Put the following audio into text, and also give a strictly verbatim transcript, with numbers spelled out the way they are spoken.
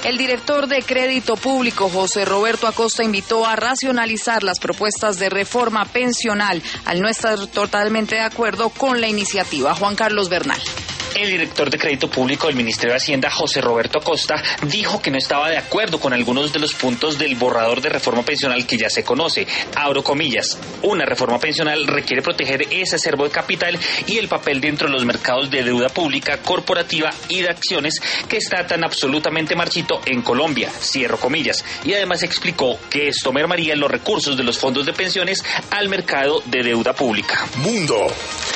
El director de Crédito Público, José Roberto Acosta, invitó a racionalizar las propuestas de reforma pensional al no estar totalmente de acuerdo con la iniciativa. Juan Carlos Bernal. El director de Crédito Público del Ministerio de Hacienda, José Roberto Acosta, dijo que no estaba de acuerdo con algunos de los puntos del borrador de reforma pensional que ya se conoce. Abro comillas, una reforma pensional requiere proteger ese acervo de capital y el papel dentro de los mercados de deuda pública, corporativa y de acciones que está tan absolutamente marchito en Colombia, cierro comillas. Y además explicó que esto mermaría los recursos de los fondos de pensiones al mercado de deuda pública. Mundo.